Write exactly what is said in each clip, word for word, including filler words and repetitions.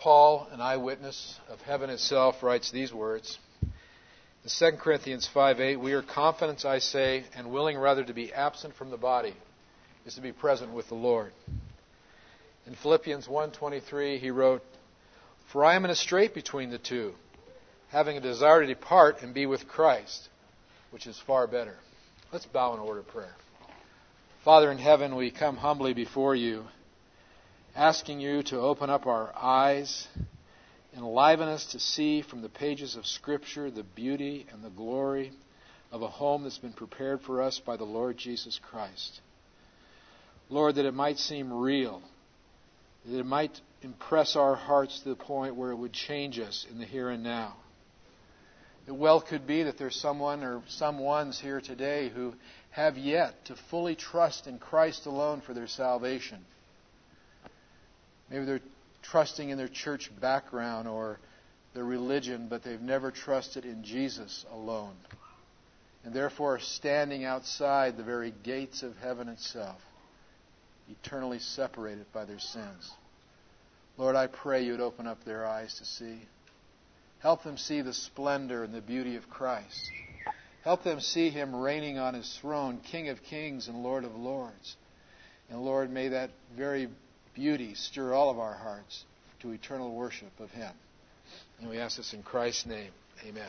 Paul, an eyewitness of heaven itself, writes these words. In Second Corinthians five eight, we are confident, I say, and willing rather to be absent from the body is to be present with the Lord. In Philippians one twenty-three, he wrote, for I am in a strait between the two, having a desire to depart and be with Christ, which is far better. Let's bow in order of prayer. Father in heaven, we come humbly before you, asking you to open up our eyes, enliven us to see from the pages of Scripture the beauty and the glory of a home that's been prepared for us by the Lord Jesus Christ. Lord, that it might seem real, that it might impress our hearts to the point where it would change us in the here and now. It well could be that there's someone or some ones here today who have yet to fully trust in Christ alone for their salvation. Maybe they're trusting in their church background or their religion, but they've never trusted in Jesus alone, and therefore are standing outside the very gates of heaven itself, eternally separated by their sins. Lord, I pray you would open up their eyes to see. Help them see the splendor and the beauty of Christ. Help them see Him reigning on His throne, King of kings and Lord of lords. And Lord, may that very beauty stir all of our hearts to eternal worship of Him. And we ask this in Christ's name. Amen.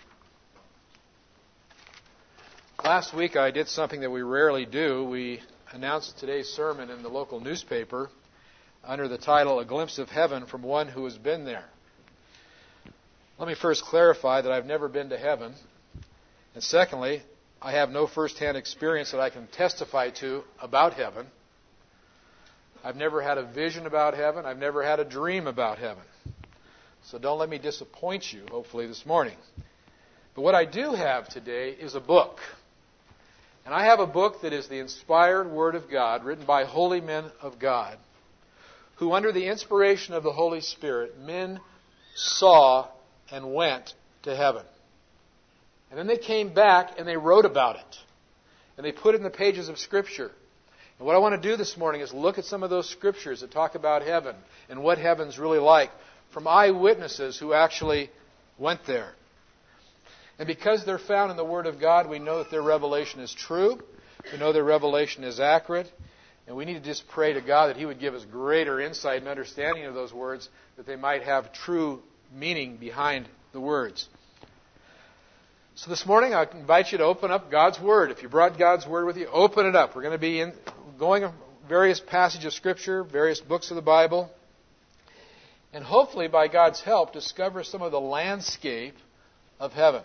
Last week I did something that we rarely do. We announced today's sermon in the local newspaper under the title, A Glimpse of Heaven from One Who Has Been There. Let me first clarify that I've never been to heaven. And secondly, I have no first-hand experience that I can testify to about heaven. I've never had a vision about heaven. I've never had a dream about heaven. So don't let me disappoint you, hopefully, this morning. But what I do have today is a book. And I have a book that is the inspired Word of God, written by holy men of God, who under the inspiration of the Holy Spirit, men saw and went to heaven. And then they came back and they wrote about it. And they put it in the pages of Scripture. And what I want to do this morning is look at some of those Scriptures that talk about heaven and what heaven's really like from eyewitnesses who actually went there. And because they're found in the Word of God, we know that their revelation is true. We know their revelation is accurate. And we need to just pray to God that He would give us greater insight and understanding of those words, that they might have true meaning behind the words. So this morning I invite you to open up God's Word. If you brought God's Word with you, open it up. We're going to be in, going various passages of Scripture, various books of the Bible, and hopefully by God's help discover some of the landscape of heaven.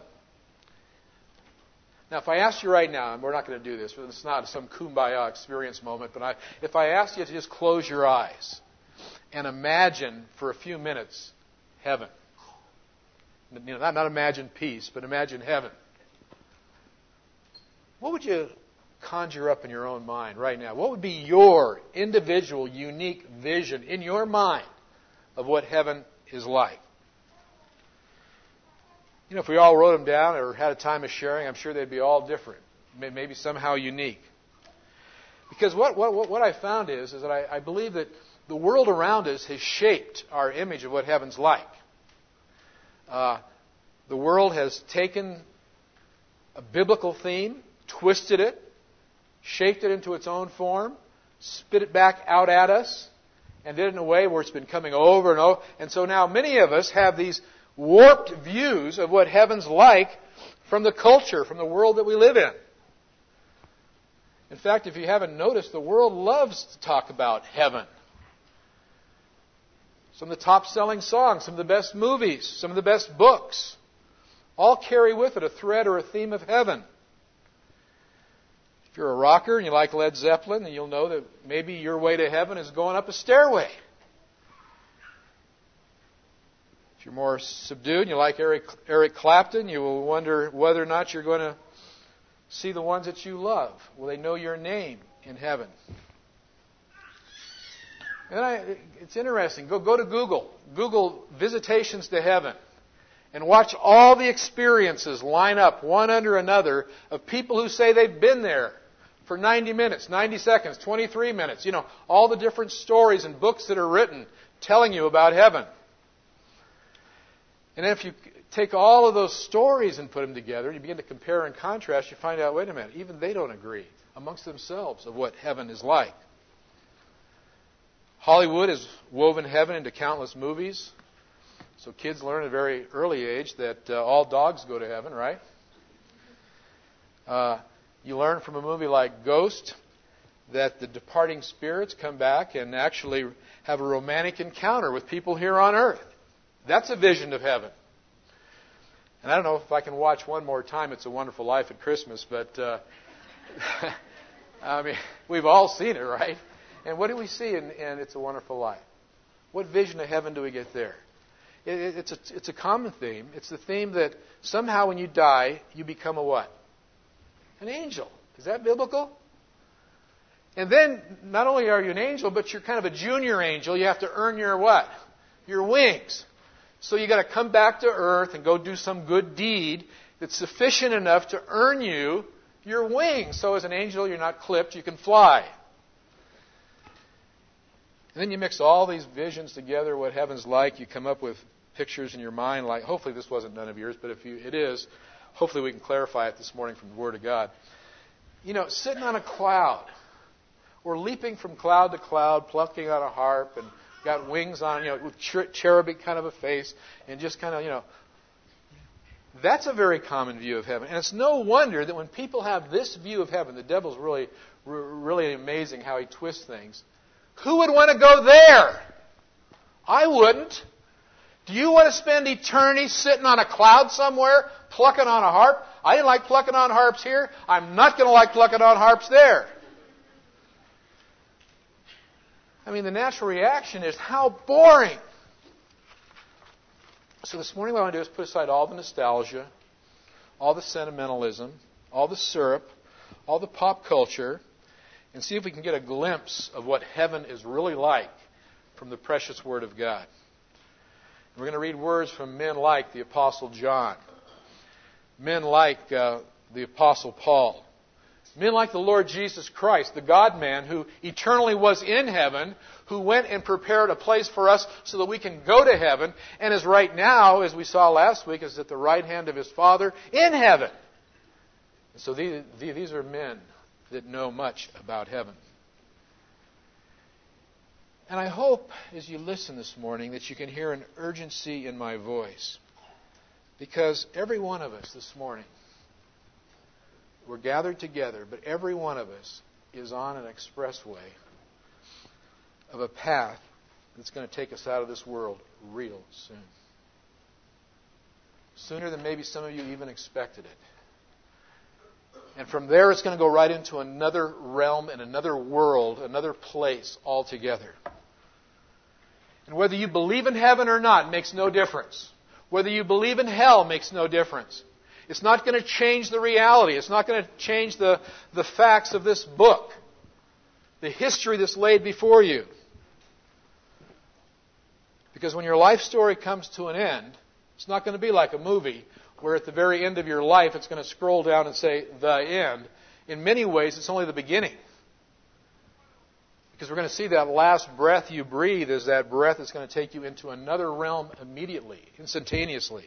Now, if I asked you right now, and we're not going to do this, but it's not some kumbaya experience moment, but I, if I asked you to just close your eyes and imagine for a few minutes heaven. You know, not, not imagine peace, but imagine heaven. What would you conjure up in your own mind right now? What would be your individual, unique vision in your mind of what heaven is like? You know, if we all wrote them down or had a time of sharing, I'm sure they'd be all different, maybe somehow unique. Because what what what I found is, is that I, I believe that the world around us has shaped our image of what heaven's like. Uh, the world has taken a biblical theme, twisted it, shaped it into its own form, spit it back out at us, and did it in a way where it's been coming over and over. And so now many of us have these warped views of what heaven's like from the culture, from the world that we live in. In fact, if you haven't noticed, the world loves to talk about heaven. Some of the top-selling songs, some of the best movies, some of the best books, all carry with it a thread or a theme of heaven. If you're a rocker and you like Led Zeppelin, then you'll know that maybe your way to heaven is going up a stairway. If you're more subdued and you like Eric, Eric Clapton, you will wonder whether or not you're going to see the ones that you love. Will they know your name in heaven? And I, it's interesting. Go, go to Google. Google visitations to heaven. And watch all the experiences line up one under another of people who say they've been there for ninety minutes, ninety seconds, twenty-three minutes. You know, all the different stories and books that are written telling you about heaven. And if you take all of those stories and put them together, and you begin to compare and contrast, you find out, wait a minute, even they don't agree amongst themselves of what heaven is like. Hollywood has woven heaven into countless movies. So kids learn at a very early age that uh, all dogs go to heaven, right? Uh, you learn from a movie like Ghost that the departing spirits come back and actually have a romantic encounter with people here on earth. That's a vision of heaven. And I don't know if I can watch one more time It's a Wonderful Life at Christmas, but uh, I mean, we've all seen it, right? And what do we see in, in It's a Wonderful Life? What vision of heaven do we get there? It, it, it's, a, it's a common theme. It's the theme that somehow when you die, you become a what? An angel. Is that biblical? And then, not only are you an angel, but you're kind of a junior angel. You have to earn your what? Your wings. So you got to come back to earth and go do some good deed that's sufficient enough to earn you your wings. So as an angel, you're not clipped, you can fly. And then you mix all these visions together, what heaven's like. You come up with pictures in your mind like, hopefully this wasn't none of yours, but if you, it is, hopefully we can clarify it this morning from the Word of God. You know, sitting on a cloud, or leaping from cloud to cloud, plucking on a harp, and got wings on, you know, with cherubic kind of a face, and just kind of, you know, that's a very common view of heaven. And it's no wonder that when people have this view of heaven, the devil's really, really amazing how he twists things. Who would want to go there? I wouldn't. Do you want to spend eternity sitting on a cloud somewhere, plucking on a harp? I didn't like plucking on harps here. I'm not going to like plucking on harps there. I mean, the natural reaction is, how boring. So this morning what I want to do is put aside all the nostalgia, all the sentimentalism, all the syrup, all the pop culture, and see if we can get a glimpse of what heaven is really like from the precious Word of God. We're going to read words from men like the Apostle John, men like uh, the Apostle Paul, men like the Lord Jesus Christ, the God-man who eternally was in heaven, who went and prepared a place for us so that we can go to heaven, and is right now, as we saw last week, is at the right hand of His Father in heaven. So these, these are men that know much about heaven. And I hope, as you listen this morning, that you can hear an urgency in my voice. Because every one of us this morning, we're gathered together, but every one of us is on an expressway of a path that's going to take us out of this world real soon. Sooner than maybe some of you even expected it. And from there it's going to go right into another realm and another world, another place altogether. And whether you believe in heaven or not makes no difference. Whether you believe in hell makes no difference. It's not going to change the reality. It's not going to change the, the facts of this book, the history that's laid before you. Because when your life story comes to an end, it's not going to be like a movie where at the very end of your life it's going to scroll down and say, the end. In many ways, it's only the beginning. Because we're going to see that last breath you breathe is that breath that's going to take you into another realm immediately, instantaneously.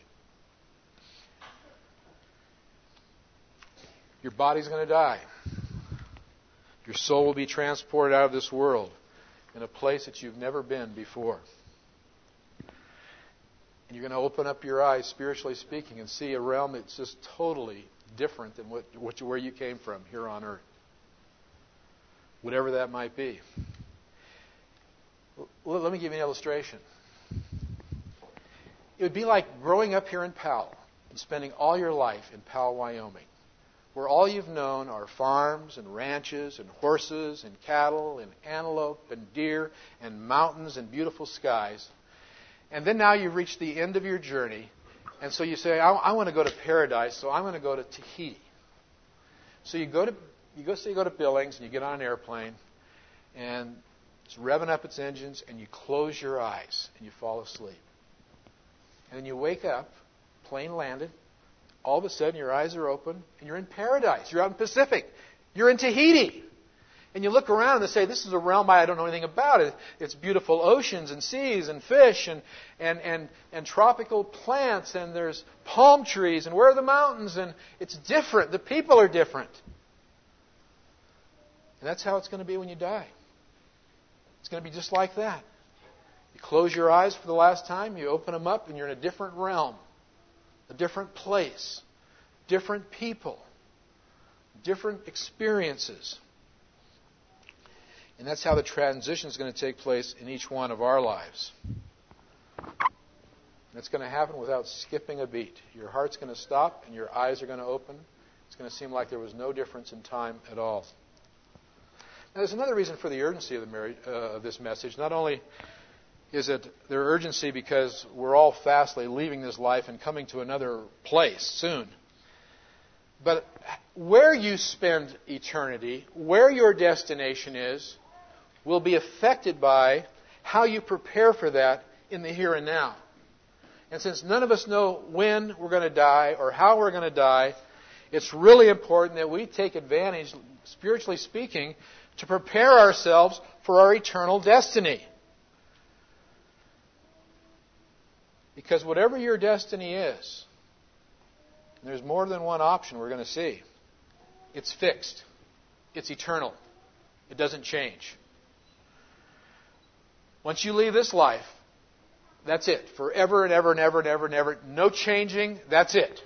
Your body's going to die. Your soul will be transported out of this world in a place that you've never been before. And you're going to open up your eyes, spiritually speaking, and see a realm that's just totally different than what, what, where you came from here on earth. Whatever that might be. Well, let me give you an illustration. It would be like growing up here in Powell and spending all your life in Powell, Wyoming, where all you've known are farms and ranches and horses and cattle and antelope and deer and mountains and beautiful skies. And then now you've reached the end of your journey, and so you say, I, I want to go to paradise, so I'm going to go to Tahiti. So you go to you go so you go to Billings and you get on an airplane, and it's revving up its engines, and you close your eyes and you fall asleep. And then you wake up, plane landed. All of a sudden, your eyes are open, and you're in paradise. You're out in the Pacific. You're in Tahiti. And you look around and say, this is a realm I don't know anything about. It. It's beautiful oceans and seas and fish and, and, and, and tropical plants, and there's palm trees, and where are the mountains? And it's different. The people are different. And that's how it's going to be when you die. It's going to be just like that. You close your eyes for the last time, you open them up, and you're in a different realm, a different place, different people, different experiences. And that's how the transition is going to take place in each one of our lives. And it's going to happen without skipping a beat. Your heart's going to stop and your eyes are going to open. It's going to seem like there was no difference in time at all. Now, there's another reason for the urgency of, the marriage, uh, of this message. Not only is it their urgency because we're all fastly leaving this life and coming to another place soon, but where you spend eternity, where your destination is, will be affected by how you prepare for that in the here and now. And since none of us know when we're going to die or how we're going to die, it's really important that we take advantage, spiritually speaking, to prepare ourselves for our eternal destiny. Because whatever your destiny is, and there's more than one option we're going to see, it's fixed. It's eternal. It doesn't change. Once you leave this life, that's it. Forever and ever and ever and ever and ever. No changing. That's it.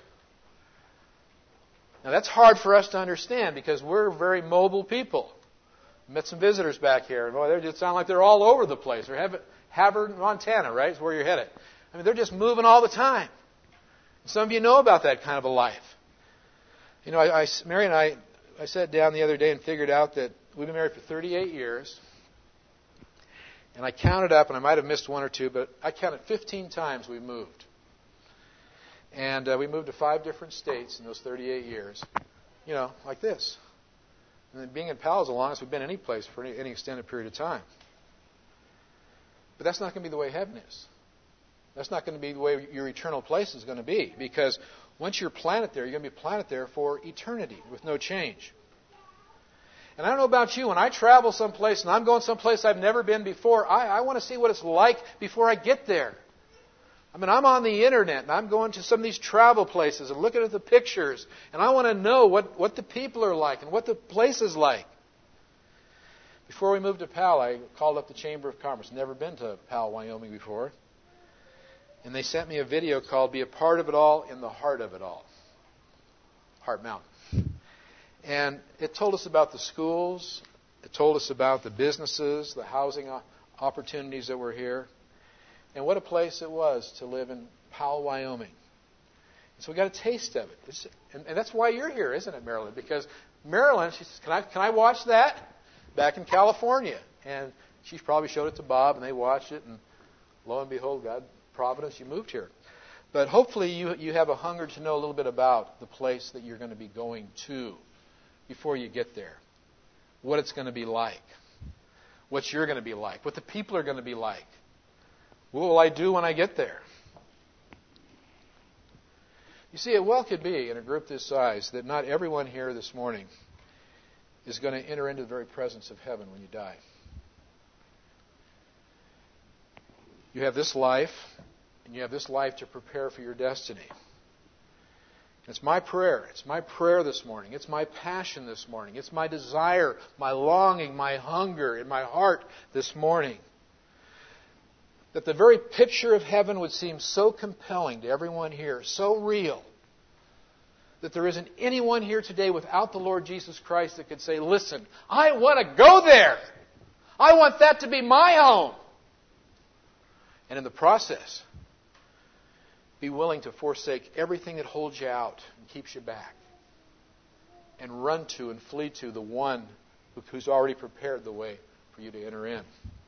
Now that's hard for us to understand because we're very mobile people. I met some visitors back here, and boy, they just sound like they're all over the place. They're Havre, Montana, right? Is where you're headed. I mean, they're just moving all the time. Some of you know about that kind of a life. You know, I, I, Mary and I, I sat down the other day and figured out that we've been married for thirty-eight years. And I counted up, and I might have missed one or two, but I counted fifteen times we moved. And uh, we moved to five different states in those thirty-eight years. You know, like this. And then being in Powell is the longest we've been any place for any, any extended period of time. But that's not going to be the way heaven is. That's not going to be the way your eternal place is going to be. Because once you're planted there, you're going to be planted there for eternity with no change. And I don't know about you, when I travel someplace and I'm going someplace I've never been before, I, I want to see what it's like before I get there. I mean, I'm on the internet and I'm going to some of these travel places and looking at the pictures, and I want to know what, what the people are like and what the place is like. Before we moved to Powell, I called up the Chamber of Commerce. Never been to Powell, Wyoming before. And they sent me a video called Be a Part of It All in the Heart of It All. Heart Mountain. And it told us about the schools. It told us about the businesses, the housing opportunities that were here. And what a place it was to live in Powell, Wyoming. And so we got a taste of it. It's, and, and that's why you're here, isn't it, Marilyn? Because Marilyn, she says, can I, can I watch that? Back in California. And she probably showed it to Bob, and they watched it. And lo and behold, God, providence, you moved here. But hopefully you, you have a hunger to know a little bit about the place that you're going to be going to before you get there. What it's going to be like. What you're going to be like. What the people are going to be like. What will I do when I get there? You see, it well could be in a group this size that not everyone here this morning is going to enter into the very presence of heaven when you die. You have this life, and you have this life to prepare for your destiny. It's my prayer. It's my prayer this morning. It's my passion this morning. It's my desire, my longing, my hunger in my heart this morning. That the very picture of heaven would seem so compelling to everyone here, so real, that there isn't anyone here today without the Lord Jesus Christ that could say, listen, I want to go there. I want that to be my home. And in the process, be willing to forsake everything that holds you out and keeps you back. And run to and flee to the one who's already prepared the way for you to enter in.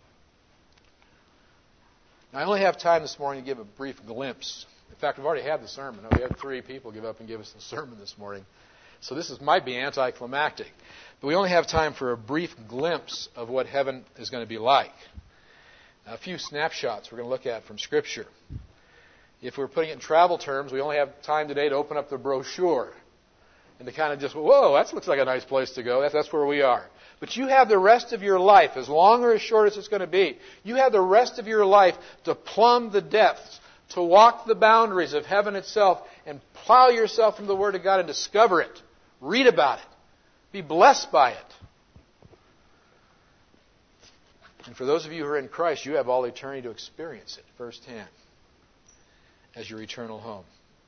Now, I only have time this morning to give a brief glimpse. In fact, we've already had the sermon. We had three people give up and give us the sermon this morning. So this is, might be anticlimactic. But we only have time for a brief glimpse of what heaven is going to be like. A few snapshots we're going to look at from Scripture. If we're putting it in travel terms, we only have time today to open up the brochure and to kind of just, whoa, that looks like a nice place to go. That's, that's where we are. But you have the rest of your life, as long or as short as it's going to be, you have the rest of your life to plumb the depths, to walk the boundaries of heaven itself, and plow yourself into the Word of God and discover it. Read about it. Be blessed by it. And for those of you who are in Christ, you have all eternity to experience it firsthand as your eternal home.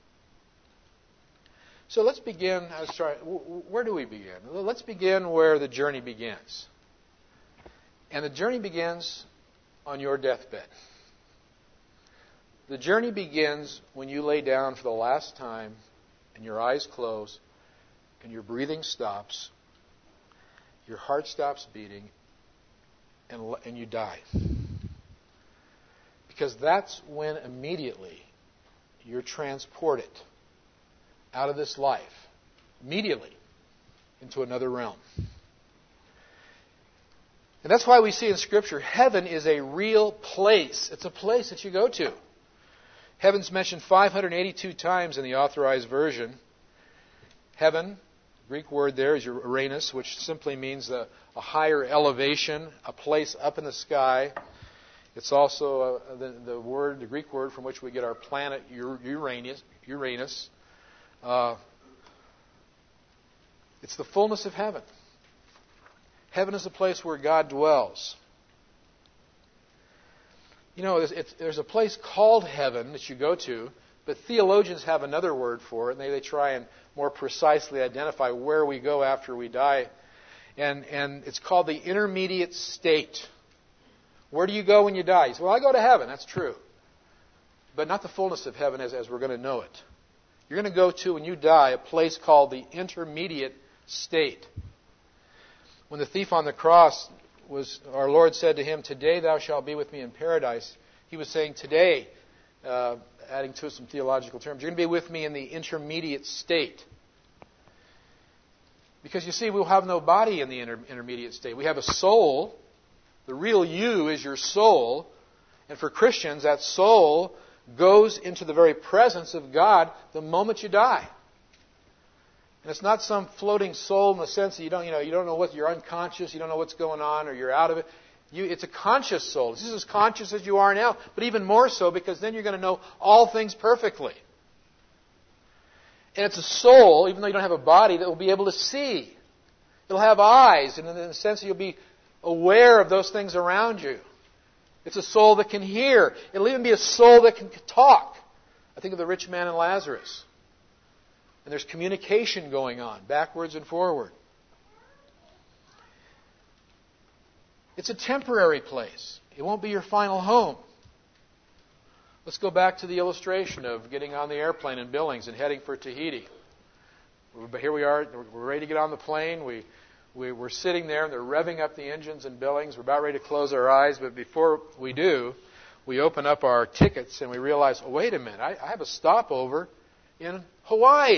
So let's begin. I was trying, where do we begin? Let's begin where the journey begins. And the journey begins on your deathbed. The journey begins when you lay down for the last time and your eyes close and your breathing stops, your heart stops beating, and, and you die. Because that's when immediately you're transported out of this life, immediately, into another realm. And that's why we see in Scripture, heaven is a real place. It's a place that you go to. Heaven's mentioned five hundred eighty-two times in the Authorized Version. Heaven, the Greek word there is Uranus, which simply means a, a higher elevation, a place up in the sky. It's also uh, the, the word, the Greek word from which we get our planet Uranus. Uranus. Uh, it's the fullness of heaven. Heaven is a place where God dwells. You know, it's, it's, there's a place called heaven that you go to, but theologians have another word for it, and they, they try and more precisely identify where we go after we die. And, and it's called the intermediate state. Where do you go when you die? You say, well, I go to heaven. That's true. But not the fullness of heaven as, as we're going to know it. You're going to go to, when you die, a place called the intermediate state. When the thief on the cross was, our Lord said to him, "Today thou shalt be with me in paradise," he was saying, today, uh, adding to some theological terms, you're going to be with me in the intermediate state. Because you see, we'll have no body in the inter- intermediate state. We have a soul. The real you is your soul. And for Christians, that soul goes into the very presence of God the moment you die. And it's not some floating soul in the sense that you don't, you know, you don't know what, you're unconscious, you don't know what's going on, or you're out of it. You, it's a conscious soul. This is as conscious as you are now, but even more so, because then you're going to know all things perfectly. And it's a soul, even though you don't have a body, that will be able to see. It'll have eyes, and in the sense that you'll be aware of those things around you. It's a soul that can hear. It'll even be a soul that can talk. I think of the rich man and Lazarus. And there's communication going on, backwards and forward. It's a temporary place. It won't be your final home. Let's go back to the illustration of getting on the airplane in Billings and heading for Tahiti. Here we are. We're ready to get on the plane. We, we, we're sitting there, and they're revving up the engines in Billings. We're about ready to close our eyes, but before we do, we open up our tickets and we realize, oh, wait a minute, I, I have a stopover in Hawaii.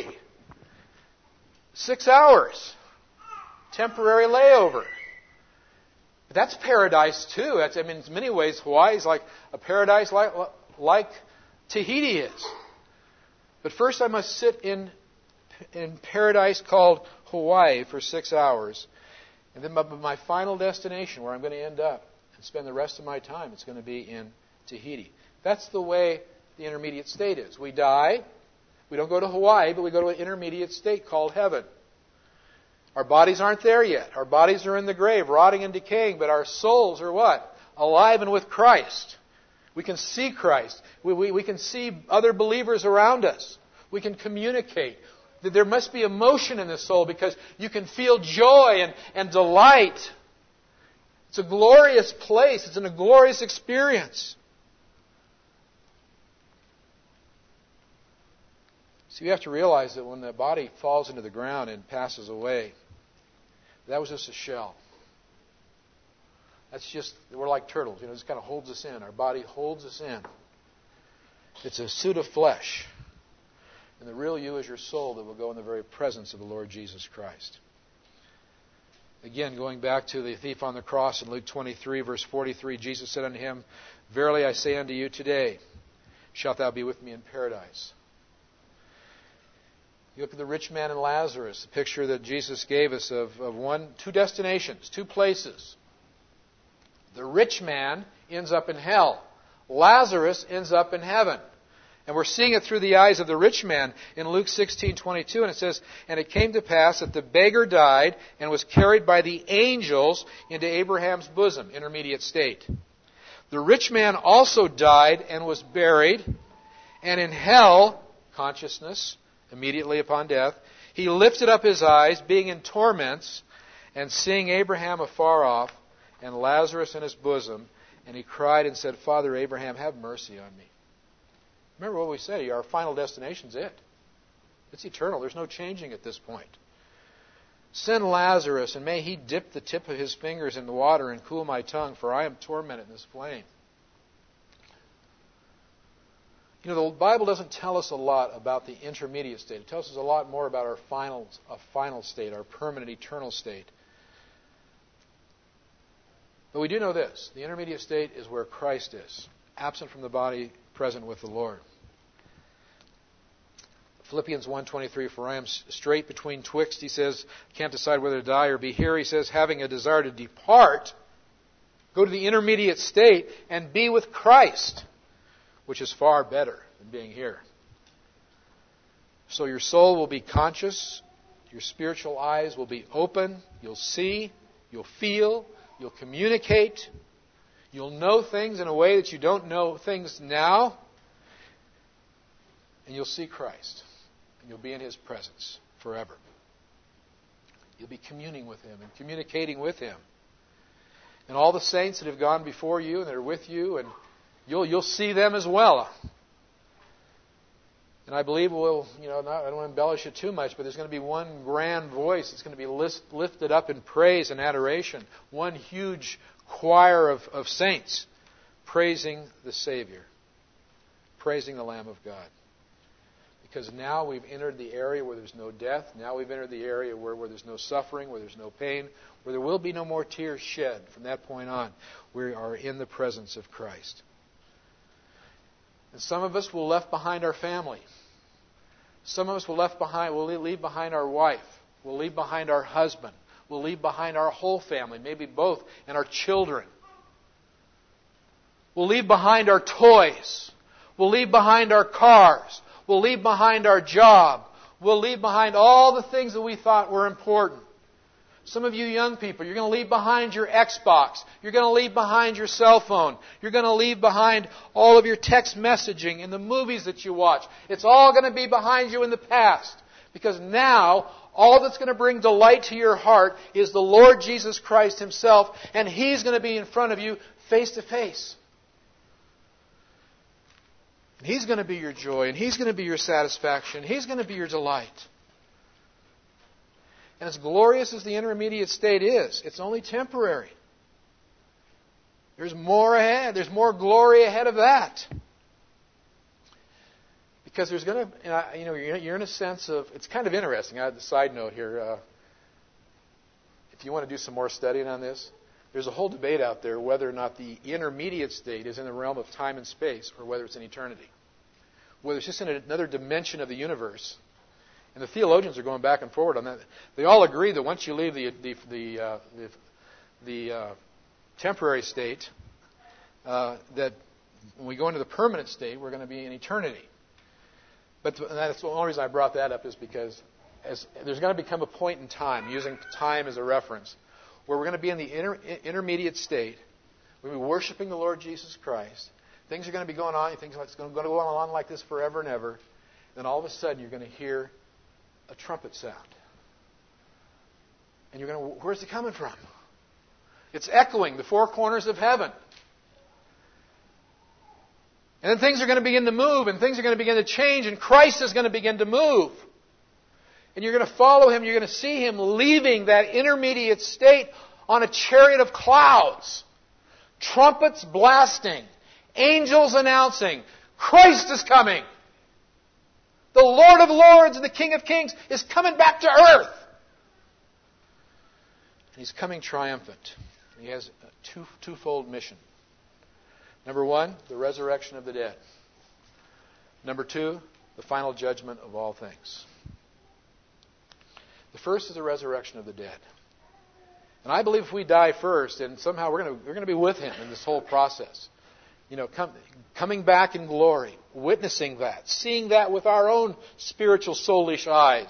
Six hours. Temporary layover. But that's paradise too. That's, I mean, in many ways, Hawaii is like a paradise like, like Tahiti is. But first I must sit in, in paradise called Hawaii for six hours. And then my, my final destination, where I'm going to end up and spend the rest of my time, it's going to be in Tahiti. That's the way the intermediate state is. We die. We don't go to Hawaii, but we go to an intermediate state called heaven. Our bodies aren't there yet. Our bodies are in the grave, rotting and decaying, but our souls are what? Alive and with Christ. We can see Christ. We, we, we can see other believers around us. We can communicate. There must be emotion in the soul because you can feel joy and, and delight. It's a glorious place. It's a glorious experience. So you have to realize that when the body falls into the ground and passes away, that was just a shell. That's just, we're like turtles. You know, it just kind of holds us in. Our body holds us in. It's a suit of flesh. And the real you is your soul that will go in the very presence of the Lord Jesus Christ. Again, going back to the thief on the cross in Luke twenty-three, verse forty-three, Jesus said unto him, "Verily I say unto you, today shalt thou be with me in paradise." You look at the rich man and Lazarus, the picture that Jesus gave us of, of one, two destinations, two places. The rich man ends up in hell. Lazarus ends up in heaven. And we're seeing it through the eyes of the rich man in Luke sixteen twenty-two, and it says, "And it came to pass that the beggar died and was carried by the angels into Abraham's bosom," intermediate state. "The rich man also died and was buried, and in hell," consciousness, immediately upon death, "he lifted up his eyes, being in torments, and seeing Abraham afar off, and Lazarus in his bosom, and he cried and said, Father Abraham, have mercy on me." Remember what we said, our final destination's it. It's eternal. There's no changing at this point. "Send Lazarus, and may he dip the tip of his fingers in the water and cool my tongue, for I am tormented in this flame." You know, the Bible doesn't tell us a lot about the intermediate state. It tells us a lot more about our final, a final state, our permanent, eternal state. But we do know this. The intermediate state is where Christ is, absent from the body, present with the Lord. Philippians one twenty-three, "For I am straight between twixt," he says, "can't decide whether to die or be here." He says, "having a desire to depart," go to the intermediate state and be with Christ, which is far better than being here. So your soul will be conscious, your spiritual eyes will be open, you'll see, you'll feel, you'll communicate, you'll know things in a way that you don't know things now, and you'll see Christ, and you'll be in His presence forever. You'll be communing with Him and communicating with Him. And all the saints that have gone before you and that are with you, and You'll you'll see them as well. And I believe we'll, you know, not, I don't want to embellish it too much, but there's going to be one grand voice that's going to be list, lifted up in praise and adoration. One huge choir of, of saints praising the Savior, praising the Lamb of God. Because now we've entered the area where there's no death. Now we've entered the area where, where there's no suffering, where there's no pain, where there will be no more tears shed. From that point on, we are in the presence of Christ. And some of us will left behind our family. Some of us will left behind. We'll leave behind our wife. We'll leave behind our husband. We'll leave behind our whole family, maybe both, and our children. We'll leave behind our toys. We'll leave behind our cars. We'll leave behind our job. We'll leave behind all the things that we thought were important. Some of you young people, you're going to leave behind your Xbox. You're going to leave behind your cell phone. You're going to leave behind all of your text messaging and the movies that you watch. It's all going to be behind you in the past. Because now, all that's going to bring delight to your heart is the Lord Jesus Christ Himself, and He's going to be in front of you face to face. He's going to be your joy, and He's going to be your satisfaction. He's going to be your delight. And as glorious as the intermediate state is, it's only temporary. There's more ahead. There's more glory ahead of that. Because there's going to, you know, you're in a sense of, it's kind of interesting. I have a side note here. Uh, if you want to do some more studying on this, there's a whole debate out there whether or not the intermediate state is in the realm of time and space or whether it's in eternity. Whether it's just in another dimension of the universe. And the theologians are going back and forward on that. They all agree that once you leave the the the, uh, the, the uh, temporary state, uh, that when we go into the permanent state, we're going to be in eternity. But that's the only reason I brought that up is because as there's going to become a point in time, using time as a reference, where we're going to be in the inter, intermediate state. We're going to be worshiping the Lord Jesus Christ. Things are going to be going on. Things are going to go on like this forever and ever. Then all of a sudden, you're going to hear a trumpet sound. And you're going to, where's it coming from? It's echoing the four corners of heaven. And then things are going to begin to move, and things are going to begin to change, and Christ is going to begin to move. And you're going to follow Him, you're going to see Him leaving that intermediate state on a chariot of clouds. Trumpets blasting. Angels announcing, Christ is coming. The Lord of Lords and the King of Kings is coming back to earth. And He's coming triumphant. He has a two, twofold mission. Number one, the resurrection of the dead. Number two, the final judgment of all things. The first is the resurrection of the dead. And I believe if we die first, and somehow we're going to, we're going to be with Him in this whole process. You know, come, coming back in glory, witnessing that, seeing that with our own spiritual, soulish eyes.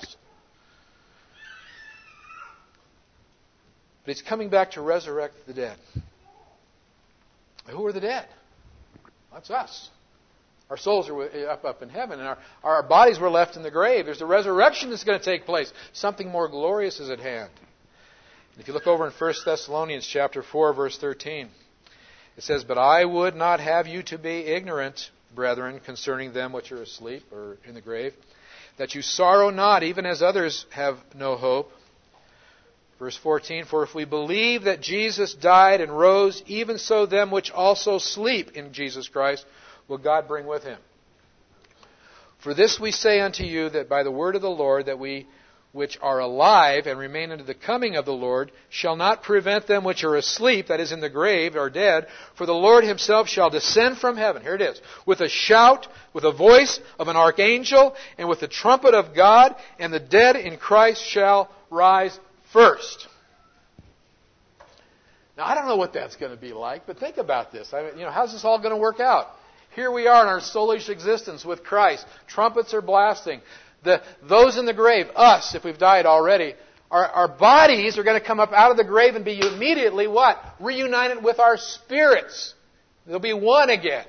But He's coming back to resurrect the dead. Who are the dead? That's us. Our souls are up, up in heaven, and our, our bodies were left in the grave. There's a resurrection that's going to take place. Something more glorious is at hand. If you look over in First Thessalonians chapter four, verse thirteen, it says, "But I would not have you to be ignorant, brethren, concerning them which are asleep," or in the grave, "that you sorrow not, even as others have no hope." Verse fourteen, "For if we believe that Jesus died and rose, even so them which also sleep in Jesus Christ will God bring with Him. For this we say unto you, that by the word of the Lord, that we which are alive and remain unto the coming of the Lord shall not prevent them which are asleep," that is, in the grave, or dead. "For the Lord Himself shall descend from heaven," here it is, "with a shout, with a voice of an archangel, and with the trumpet of God, and the dead in Christ shall rise first." Now, I don't know what that's going to be like, but think about this. I mean, you know, how's this all going to work out? Here we are in our soulish existence with Christ. Trumpets are blasting. The, those in the grave, us, if we've died already, our, our bodies are going to come up out of the grave and be immediately what? Reunited with our spirits. They'll be one again.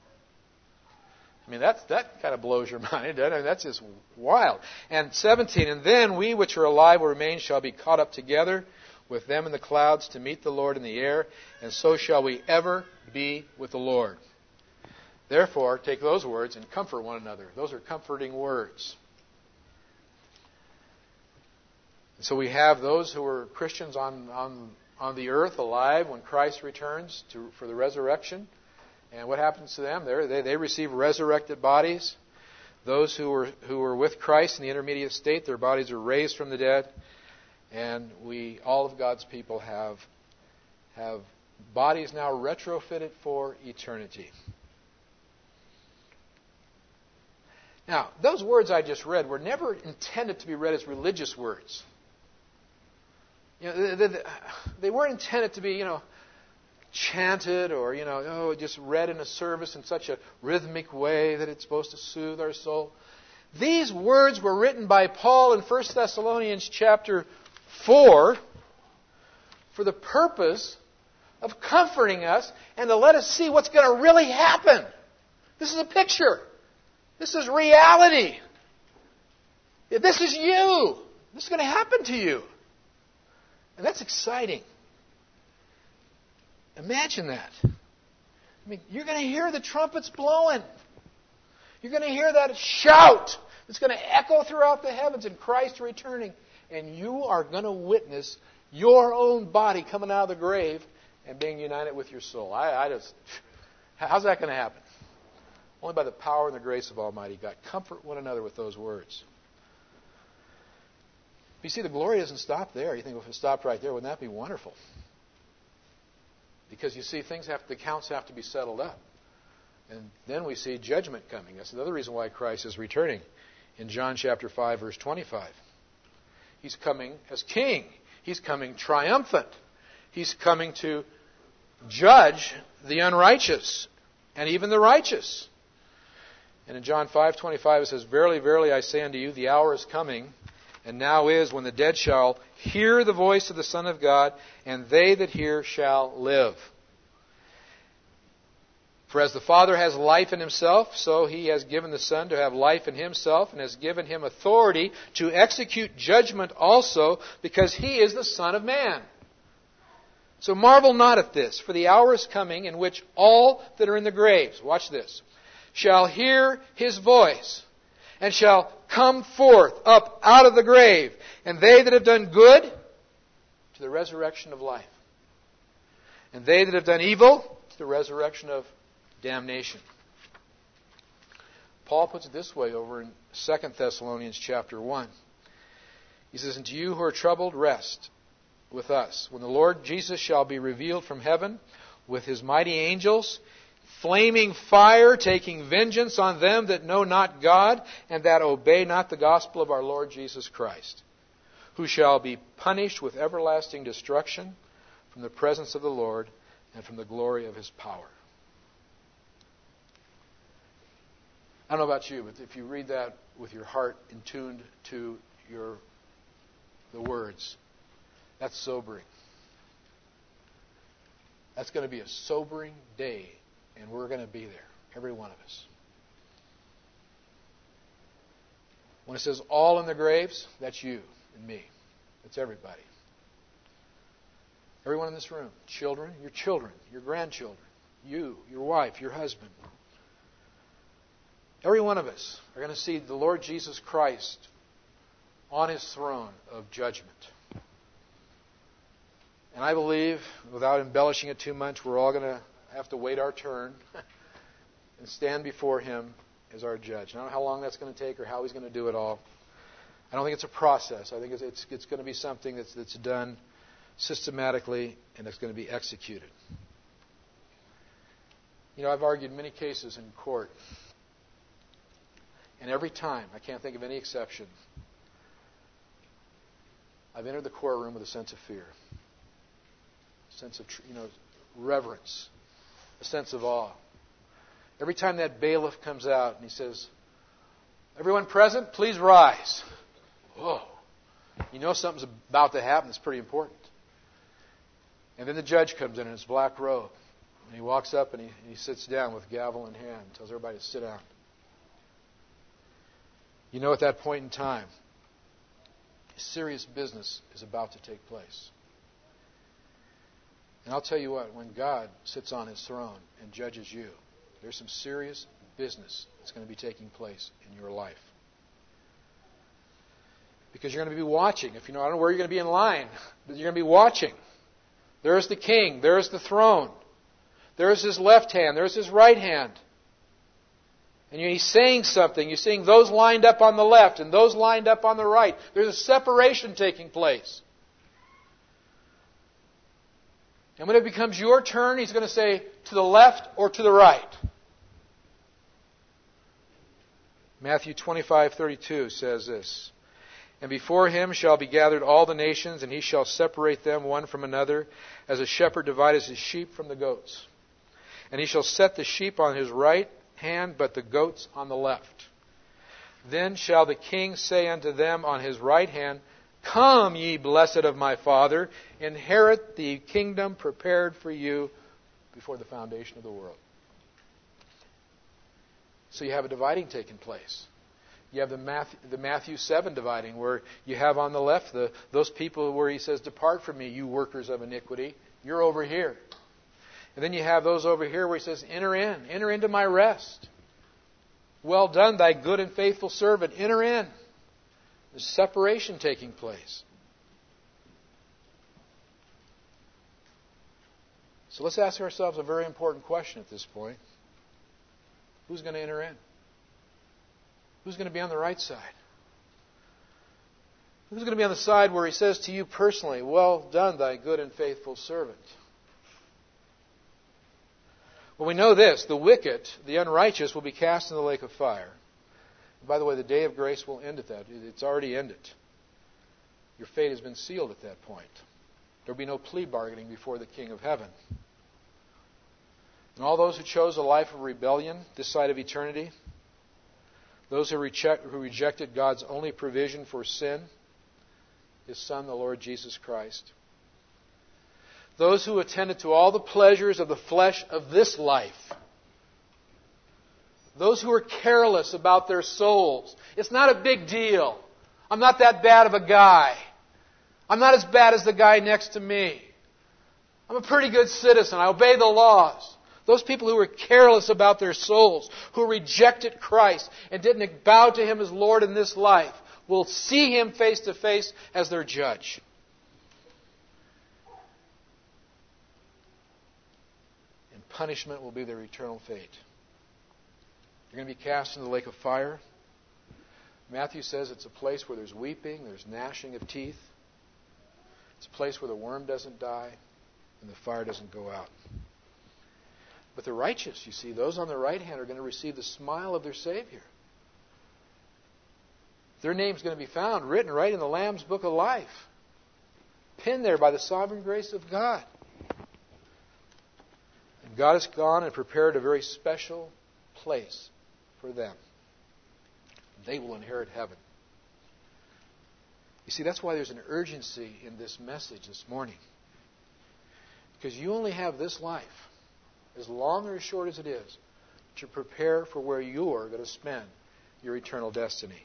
I mean, that's, that kind of blows your mind, doesn't it? I mean, that's just wild. And seventeen, "And then we which are alive will remain shall be caught up together with them in the clouds to meet the Lord in the air, and so shall we ever be with the Lord. Therefore, take those words and comfort one another." Those are comforting words. So we have those who were Christians on, on, on the earth, alive, when Christ returns to, for the resurrection. And what happens to them? They're, they they receive resurrected bodies. Those who were who were with Christ in the intermediate state, their bodies are raised from the dead. And we, all of God's people, have, have bodies now retrofitted for eternity. Now, those words I just read were never intended to be read as religious words. You know, they, they, they weren't intended to be, you know, chanted or, you know, oh, just read in a service in such a rhythmic way that it's supposed to soothe our soul. These words were written by Paul in First Thessalonians chapter four for the purpose of comforting us and to let us see what's going to really happen. This is a picture. This is reality. This is you. This is going to happen to you. And that's exciting. Imagine that. I mean, you're going to hear the trumpets blowing. You're going to hear that shout. It's going to echo throughout the heavens and Christ returning. And you are going to witness your own body coming out of the grave and being united with your soul. I, I just, how's that going to happen? Only by the power and the grace of Almighty God. Comfort one another with those words. You see, the glory doesn't stop there. You think, well, if it stopped right there, wouldn't that be wonderful? Because you see, things have, the accounts have to be settled up. And then we see judgment coming. That's another reason why Christ is returning in John chapter five, verse twenty-five. He's coming as king. He's coming triumphant. He's coming to judge the unrighteous and even the righteous. And in John five twenty-five it says, "Verily, verily, I say unto you, the hour is coming, and now is, when the dead shall hear the voice of the Son of God, and they that hear shall live. For as the Father has life in Himself, so He has given the Son to have life in Himself, and has given Him authority to execute judgment also, because He is the Son of Man. So marvel not at this, for the hour is coming in which all that are in the graves," watch this, "shall hear His voice, and shall come forth up out of the grave, and they that have done good to the resurrection of life, and they that have done evil to the resurrection of damnation." Paul puts it this way over in Second Thessalonians chapter one. He says, "And to you who are troubled, rest with us, when the Lord Jesus shall be revealed from heaven with His mighty angels, flaming fire, taking vengeance on them that know not God, and that obey not the gospel of our Lord Jesus Christ, who shall be punished with everlasting destruction from the presence of the Lord and from the glory of His power. I don't know about you, but if you read that with your heart in tuned to your the words, that's sobering. That's going to be a sobering day, and we're going to be there, every one of us. When it says all in the graves, that's you and me. That's everybody. Everyone in this room. Children, your children, your grandchildren, you, your wife, your husband. Every one of us are going to see the Lord Jesus Christ on His throne of judgment. And I believe, without embellishing it too much, we're all going to have to wait our turn and stand before Him as our judge. I don't know how long that's going to take or how He's going to do it all. I don't think it's a process. I think it's, it's, it's going to be something that's, that's done systematically and it's going to be executed. You know, I've argued many cases in court. And every time, I can't think of any exception, I've entered the courtroom with a sense of fear. A sense of, you know, reverence. A sense of awe. Every time that bailiff comes out and he says, "Everyone present, please rise." Whoa. You know something's about to happen that's pretty important. And then the judge comes in in his black robe. And he walks up and he, and he sits down with gavel in hand and tells everybody to sit down. You know, at that point in time, serious business is about to take place. And I'll tell you what, when God sits on His throne and judges you, there's some serious business that's going to be taking place in your life. Because you're going to be watching. If you know, I don't know where you're going to be in line, but you're going to be watching. There's the king. There's the throne. There's His left hand. There's His right hand. And He's saying something. You're seeing those lined up on the left and those lined up on the right. There's a separation taking place. And when it becomes your turn, He's going to say, to the left or to the right. Matthew twenty-five thirty-two says this, "And before Him shall be gathered all the nations, and He shall separate them one from another, as a shepherd divideth his sheep from the goats. And He shall set the sheep on His right hand, but the goats on the left. Then shall the King say unto them on His right hand, Come, ye blessed of my Father, inherit the kingdom prepared for you before the foundation of the world." So you have a dividing taking place. You have the Matthew, the Matthew seven dividing, where you have on the left the, those people where He says, "Depart from me, you workers of iniquity." You're over here. And then you have those over here where He says, "Enter in, enter into my rest. Well done, thy good and faithful servant, enter in." There's separation taking place. So let's ask ourselves a very important question at this point. Who's going to enter in? Who's going to be on the right side? Who's going to be on the side where He says to you personally, "Well done, thy good and faithful servant"? Well, we know this. The wicked, the unrighteous, will be cast in the lake of fire. And by the way, the day of grace will end at that. It's already ended. Your fate has been sealed at that point. There will be no plea bargaining before the King of heaven. And all those who chose a life of rebellion this side of eternity, those who, reject, who rejected God's only provision for sin, His Son, the Lord Jesus Christ, those who attended to all the pleasures of the flesh of this life, those who are careless about their souls. It's not a big deal. I'm not that bad of a guy. I'm not as bad as the guy next to me. I'm a pretty good citizen. I obey the laws. Those people who were careless about their souls, who rejected Christ and didn't bow to Him as Lord in this life, will see Him face to face as their judge. And punishment will be their eternal fate. They're going to be cast into the lake of fire. Matthew says it's a place where there's weeping, there's gnashing of teeth. It's a place where the worm doesn't die and the fire doesn't go out. But the righteous, you see, those on the right hand are going to receive the smile of their Savior. Their name's going to be found written right in the Lamb's Book of Life, pinned there by the sovereign grace of God. And God has gone and prepared a very special place for them. They will inherit heaven. You see, that's why there's an urgency in this message this morning. Because you only have this life, as long or as short as it is, to prepare for where you're going to spend your eternal destiny.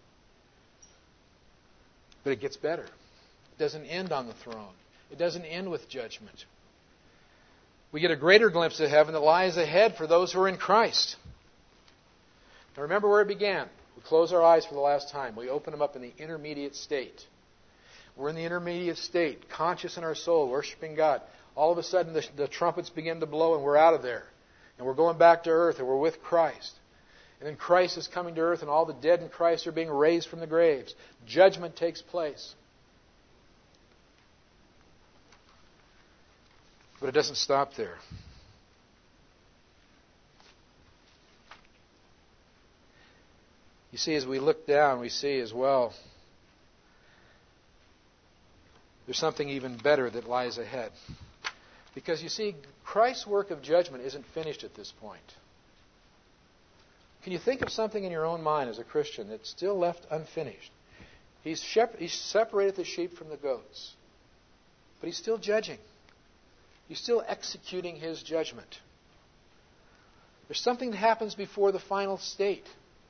But it gets better. It doesn't end on the throne. It doesn't end with judgment. We get a greater glimpse of heaven that lies ahead for those who are in Christ. Now remember where it began. We close our eyes for the last time. We open them up in the intermediate state. We're in the intermediate state, conscious in our soul, worshiping God. All of a sudden the, the trumpets begin to blow and we're out of there. And we're going back to earth and we're with Christ. And then Christ is coming to earth and all the dead in Christ are being raised from the graves. Judgment takes place. But it doesn't stop there. You see, as we look down, we see as well there's something even better that lies ahead. Because you see, Christ's work of judgment isn't finished at this point. Can you think of something in your own mind as a Christian that's still left unfinished? He's, shep- he's separated the sheep from the goats. But He's still judging. He's still executing His judgment. There's something that happens before the final state.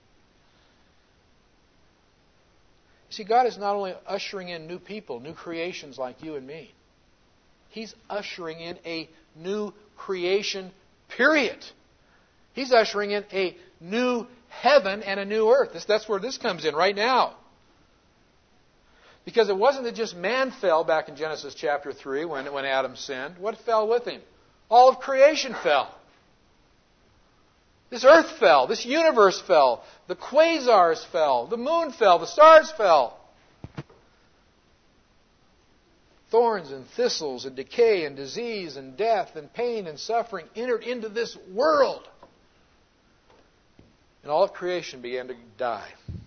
You see, God is not only ushering in new people, new creations like you and me. He's ushering in a new creation, period. He's ushering in a new heaven and a new earth. This, that's where this comes in right now. Because it wasn't that just man fell back in Genesis chapter three when, when Adam sinned. What fell with him? All of creation fell. This earth fell. This universe fell. The quasars fell. The moon fell. The stars fell. Thorns and thistles and decay and disease and death and pain and suffering entered into this world. And all of creation began to die.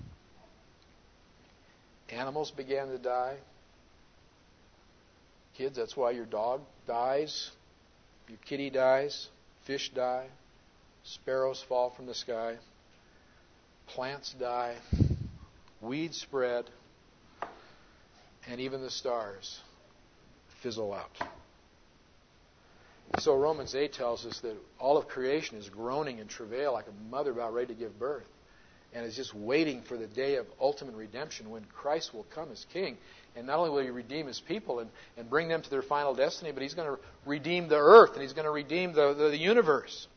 Animals began to die. Kids, that's why your dog dies. Your kitty dies. Fish die. Sparrows fall from the sky. Plants die. Weeds spread. And even the stars fizzle out. So Romans eight tells us that all of creation is groaning in travail like a mother about ready to give birth. And is just waiting for the day of ultimate redemption when Christ will come as King. And not only will He redeem His people and, and bring them to their final destiny, but He's going to redeem the earth and He's going to redeem the, the, the universe.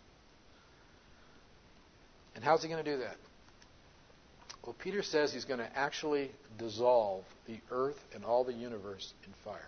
And how's He going to do that? Well, Peter says He's going to actually dissolve the earth and all the universe in fire.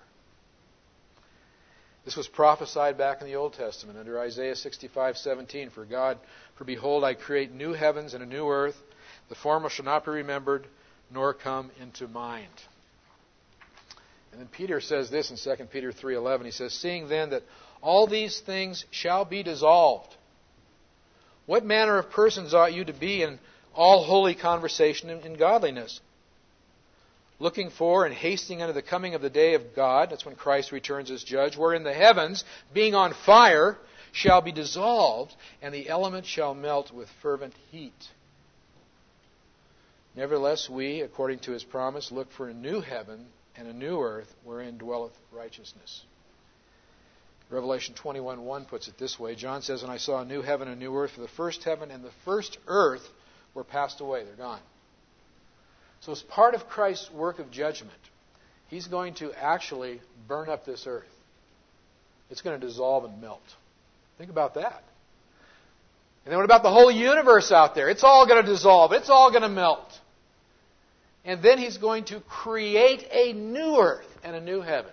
This was prophesied back in the Old Testament under Isaiah sixty-five seventeen. For God, for behold, I create new heavens and a new earth. The former shall not be remembered, nor come into mind. And then Peter says this in Second Peter three eleven. He says, seeing then that all these things shall be dissolved, what manner of persons ought you to be in all holy conversation and godliness? Looking for and hasting unto the coming of the day of God, that's when Christ returns as judge, wherein the heavens, being on fire, shall be dissolved, and the elements shall melt with fervent heat. Nevertheless, we, according to His promise, look for a new heaven and a new earth wherein dwelleth righteousness. Revelation twenty-one one puts it this way. John says, and I saw a new heaven and a new earth, for the first heaven and the first earth were passed away. They're gone. So as part of Christ's work of judgment, He's going to actually burn up this earth. It's going to dissolve and melt. Think about that. And then what about the whole universe out there? It's all going to dissolve. It's all going to melt. And then He's going to create a new earth and a new heaven.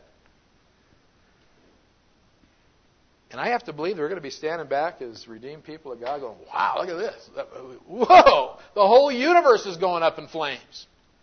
And I have to believe they're going to be standing back as redeemed people of God going, wow, look at this. Whoa! The whole universe is going up in flames.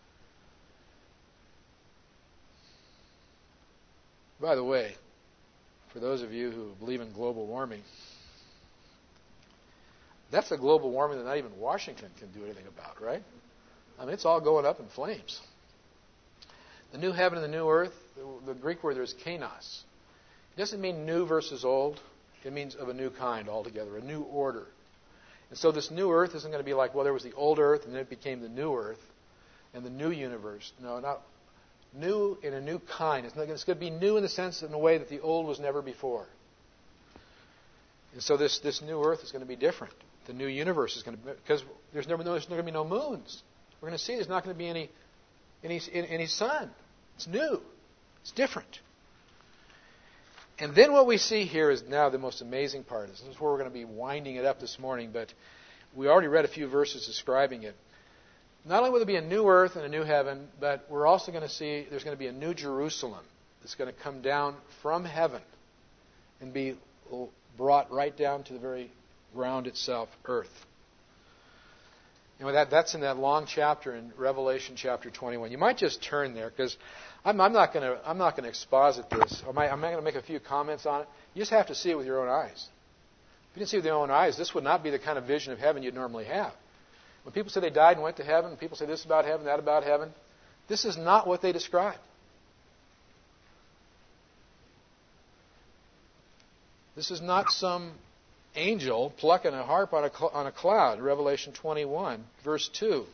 By the way, for those of you who believe in global warming, that's a global warming that not even Washington can do anything about, right? I mean, it's all going up in flames. The new heaven and the new earth, the Greek word there is kainos. It doesn't mean new versus old. It means of a new kind altogether, a new order. And so this new earth isn't going to be like, well, there was the old earth and then it became the new earth and the new universe. No, not new in a new kind. It's, not, it's going to be new in the sense, in a way that the old was never before. And so this, this new earth is going to be different. The new universe is going to be, because there's never there's going to be no moons. We're going to see there's not going to be any any any sun. It's new. It's different. And then what we see here is now the most amazing part. This is where we're going to be winding it up this morning, but we already read a few verses describing it. Not only will there be a new earth and a new heaven, but we're also going to see there's going to be a new Jerusalem that's going to come down from heaven and be brought right down to the very ground itself, earth. And with that, that's in that long chapter in Revelation chapter twenty-one. You might just turn there, because I'm, I'm not going to I'm not going to exposit this. I'm not going to make a few comments on it. You just have to see it with your own eyes. If you didn't see it with your own eyes, this would not be the kind of vision of heaven you'd normally have. When people say they died and went to heaven, people say this about heaven, that about heaven, this is not what they describe. This is not some angel plucking a harp on a, cl- on a cloud. Revelation twenty-one, verse two.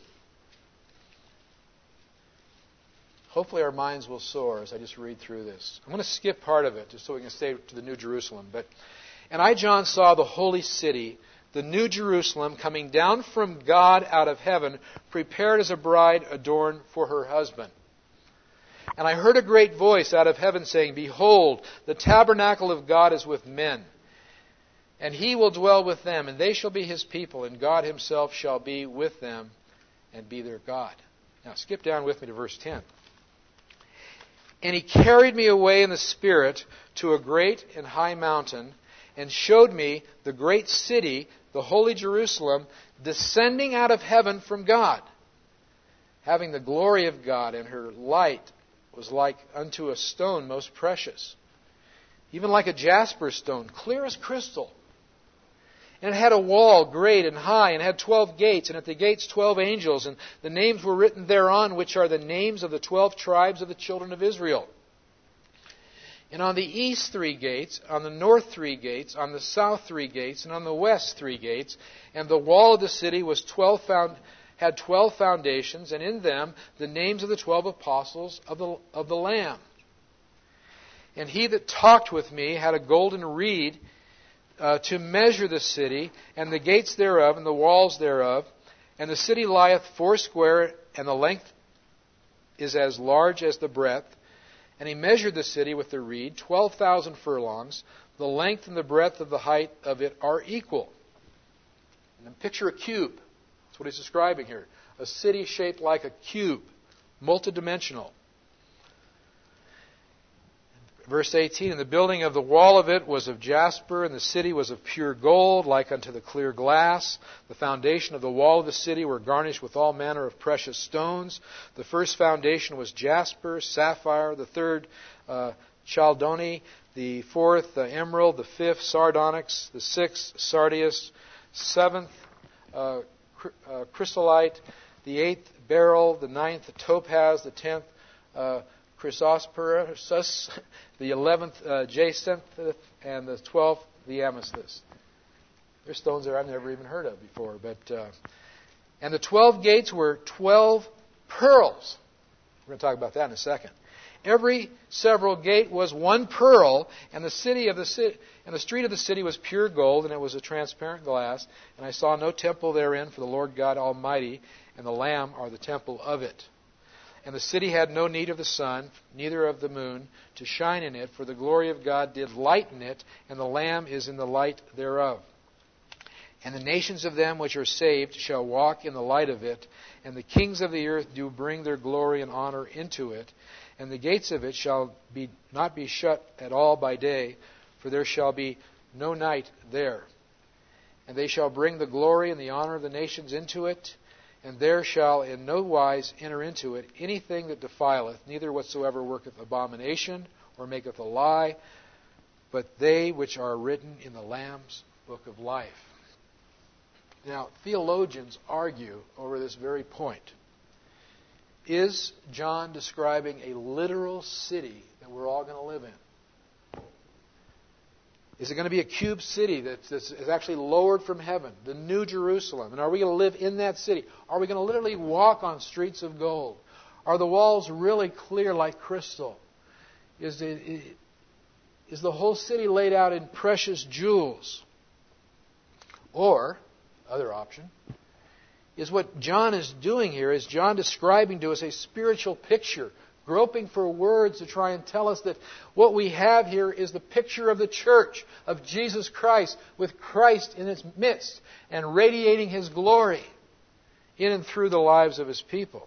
Hopefully our minds will soar as I just read through this. I'm going to skip part of it just so we can stay to the New Jerusalem. But, and I, John, saw the holy city, the New Jerusalem, coming down from God out of heaven, prepared as a bride adorned for her husband. And I heard a great voice out of heaven saying, Behold, the tabernacle of God is with men, and He will dwell with them, and they shall be His people, and God Himself shall be with them and be their God. Now skip down with me to verse ten. And He carried me away in the Spirit to a great and high mountain, and showed me the great city, the holy Jerusalem, descending out of heaven from God, having the glory of God, and her light was like unto a stone most precious, even like a jasper stone, clear as crystal. And it had a wall great and high, and had twelve gates, and at the gates twelve angels, and the names were written thereon, which are the names of the twelve tribes of the children of Israel. And on the east three gates, on the north three gates, on the south three gates, and on the west three gates. And the wall of the city was twelve found, had twelve foundations, and in them the names of the twelve apostles of the of the Lamb. And he that talked with me had a golden reed, Uh, to measure the city, and the gates thereof, and the walls thereof. And the city lieth foursquare, and the length is as large as the breadth. And he measured the city with the reed, twelve thousand furlongs. The length and the breadth of the height of it are equal. And then picture a cube. That's what he's describing here. A city shaped like a cube, multidimensional. Verse eighteen, and the building of the wall of it was of jasper, and the city was of pure gold, like unto the clear glass. The foundation of the wall of the city were garnished with all manner of precious stones. The first foundation was jasper, sapphire, the third uh, chalcedony, the fourth uh, emerald, the fifth sardonyx, the sixth sardius, seventh uh, cr- uh, chrysolite, the eighth beryl, the ninth topaz, the tenth uh, chrysoprasus, the eleventh uh, jacinth, and the twelfth the amethyst. There's stones there I've never even heard of before. But uh, and the twelve gates were twelve pearls. We're going to talk about that in a second. Every several gate was one pearl, and the city of the city and the street of the city was pure gold, and it was a transparent glass. And I saw no temple therein, for the Lord God Almighty and the Lamb are the temple of it. And the city had no need of the sun, neither of the moon, to shine in it, for the glory of God did lighten it, and the Lamb is in the light thereof. And the nations of them which are saved shall walk in the light of it, and the kings of the earth do bring their glory and honor into it. And the gates of it shall be not be shut at all by day, for there shall be no night there. And they shall bring the glory and the honor of the nations into it, and there shall in no wise enter into it anything that defileth, neither whatsoever worketh abomination, or maketh a lie, but they which are written in the Lamb's book of life. Now, theologians argue over this very point. Is John describing a literal city that we're all going to live in? Is it going to be a cube city that's, that's actually lowered from heaven, the New Jerusalem? And are we going to live in that city? Are we going to literally walk on streets of gold? Are the walls really clear like crystal? Is, it, is the whole city laid out in precious jewels? Or, other option, is what John is doing here, is John describing to us a spiritual picture, groping for words to try and tell us that what we have here is the picture of the church, of Jesus Christ, with Christ in its midst and radiating His glory in and through the lives of His people.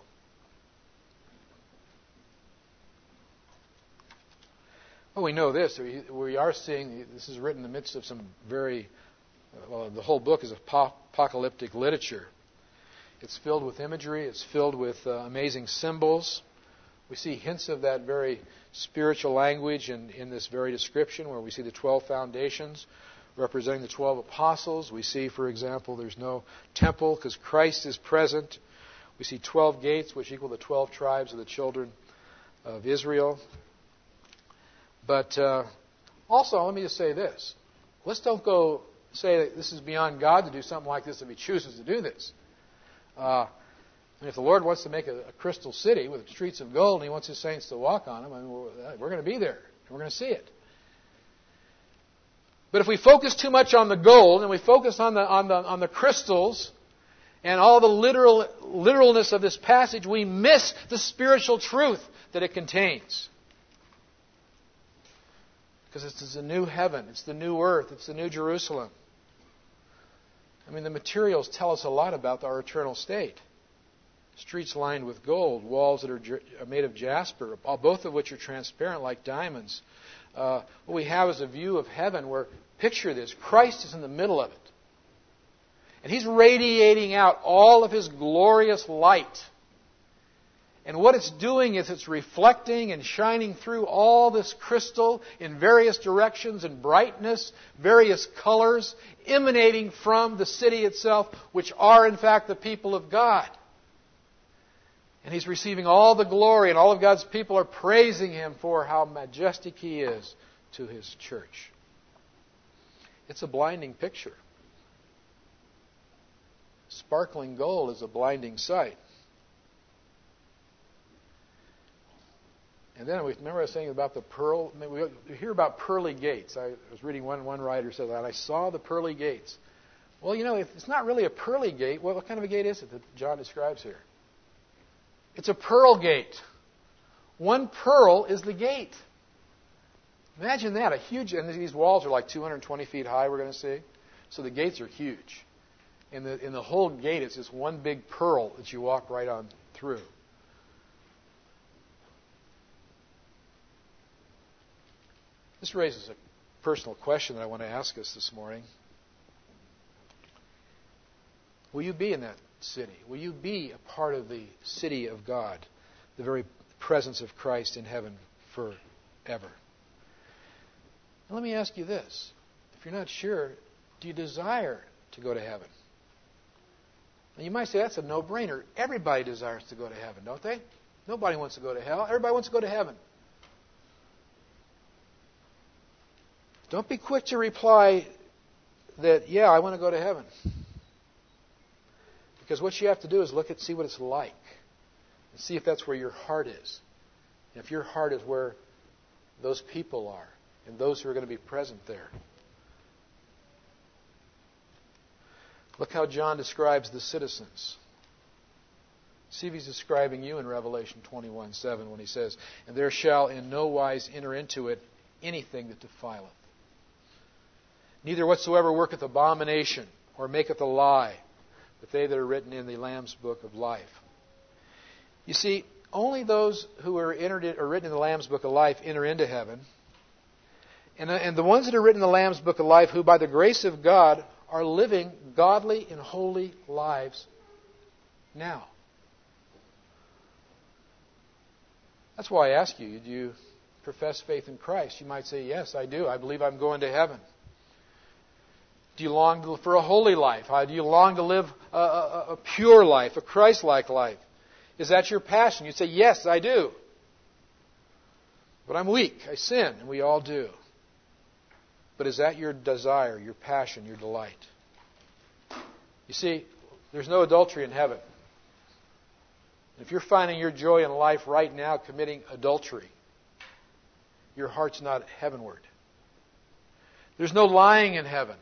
Well, we know this. We are seeing, this is written in the midst of some very, well, the whole book is apocalyptic literature. It's filled with imagery. It's filled with uh, amazing symbols. We see hints of that very spiritual language in, in this very description, where we see the twelve foundations representing the twelve apostles. We see, for example, there's no temple because Christ is present. We see twelve gates, which equal the twelve tribes of the children of Israel. But uh, also, let me just say this. Let's don't go say that this is beyond God to do something like this if He chooses to do this. Uh, and if the Lord wants to make a, a crystal city with streets of gold and He wants His saints to walk on them, I mean, we're, we're going to be there. And we're going to see it. But if we focus too much on the gold and we focus on the on the on the crystals and all the literal literalness of this passage, we miss the spiritual truth that it contains. Because it's the new heaven, it's the new earth, it's the new Jerusalem. I mean, the materials tell us a lot about our eternal state. Streets lined with gold, walls that are made of jasper, both of which are transparent like diamonds. Uh, what we have is a view of heaven where, picture this, Christ is in the middle of it. And He's radiating out all of His glorious light. And what it's doing is it's reflecting and shining through all this crystal in various directions and brightness, various colors, emanating from the city itself, which are in fact the people of God. And He's receiving all the glory, and all of God's people are praising Him for how majestic He is to His church. It's a blinding picture. Sparkling gold is a blinding sight. And then, remember I was saying about the pearl? I mean, we hear about pearly gates. I was reading one, one writer said that, I saw the pearly gates. Well, you know, if it's not really a pearly gate, well, what kind of a gate is it that John describes here? It's a pearl gate. One pearl is the gate. Imagine that, a huge, and these walls are like two hundred twenty feet high, we're going to see. So the gates are huge. In the, in the whole gate, it's just one big pearl that you walk right on through. This raises a personal question that I want to ask us this morning. Will you be in that city? Will you be a part of the city of God, the very presence of Christ in heaven forever? Now let me ask you this. If you're not sure, do you desire to go to heaven? Now you might say that's a no-brainer. Everybody desires to go to heaven, don't they? Nobody wants to go to hell. Everybody wants to go to heaven. Don't be quick to reply that, yeah, I want to go to heaven. Because what you have to do is look at, see what it's like. And see if that's where your heart is. And if your heart is where those people are. And those who are going to be present there. Look how John describes the citizens. See if he's describing you in Revelation twenty-one seven when he says, and there shall in no wise enter into it anything that defileth. Neither whatsoever worketh abomination, or maketh a lie, but they that are written in the Lamb's book of life. You see, only those who are entered in, or written in the Lamb's book of life enter into heaven. And, and the ones that are written in the Lamb's book of life, who by the grace of God are living godly and holy lives now. That's why I ask you, do you profess faith in Christ? You might say, yes, I do. I believe I'm going to heaven. Do you long for a holy life? Do you long to live a, a, a pure life, a Christ-like life? Is that your passion? You'd say, yes, I do. But I'm weak. I sin, and we all do. But is that your desire, your passion, your delight? You see, there's no adultery in heaven. If you're finding your joy in life right now committing adultery, your heart's not heavenward. There's no lying in heaven.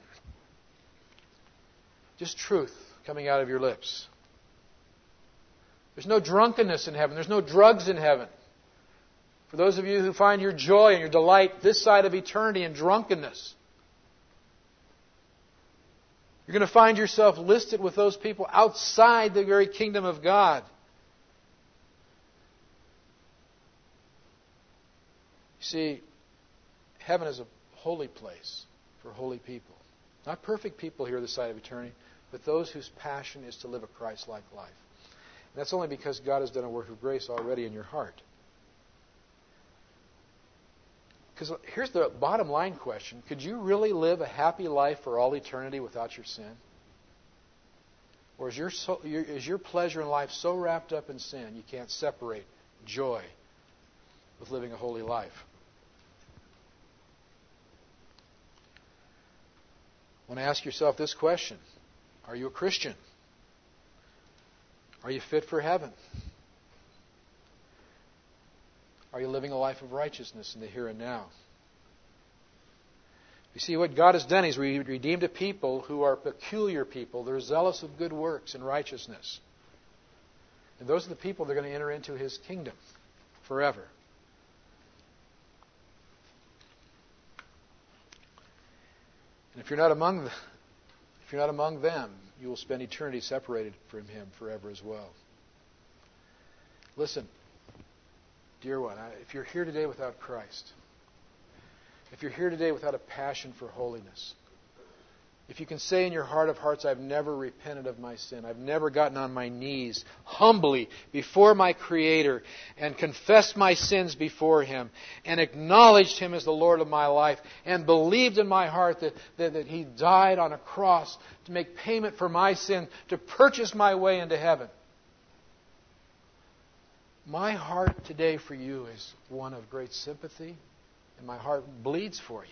Just truth coming out of your lips. There's no drunkenness in heaven. There's no drugs in heaven. For those of you who find your joy and your delight this side of eternity in drunkenness, you're going to find yourself listed with those people outside the very kingdom of God. You see, heaven is a holy place for holy people. Not perfect people here this side of eternity, but those whose passion is to live a Christ-like life. And that's only because God has done a work of grace already in your heart. Because here's the bottom line question. Could you really live a happy life for all eternity without your sin? Or is your, so, your, is your pleasure in life so wrapped up in sin you can't separate joy with living a holy life? I want to ask yourself this question. Are you a Christian? Are you fit for heaven? Are you living a life of righteousness in the here and now? You see, what God has done is He redeemed a people who are peculiar people. They're zealous of good works and righteousness. And those are the people that are going to enter into His kingdom forever. And if you're not among the, if you're not among them, you will spend eternity separated from Him forever as well. Listen, dear one, if you're here today without Christ, if you're here today without a passion for holiness, if you can say in your heart of hearts, I've never repented of my sin, I've never gotten on my knees humbly before my Creator and confessed my sins before Him and acknowledged Him as the Lord of my life and believed in my heart that, that, that He died on a cross to make payment for my sin, to purchase my way into heaven. My heart today for you is one of great sympathy, and my heart bleeds for you.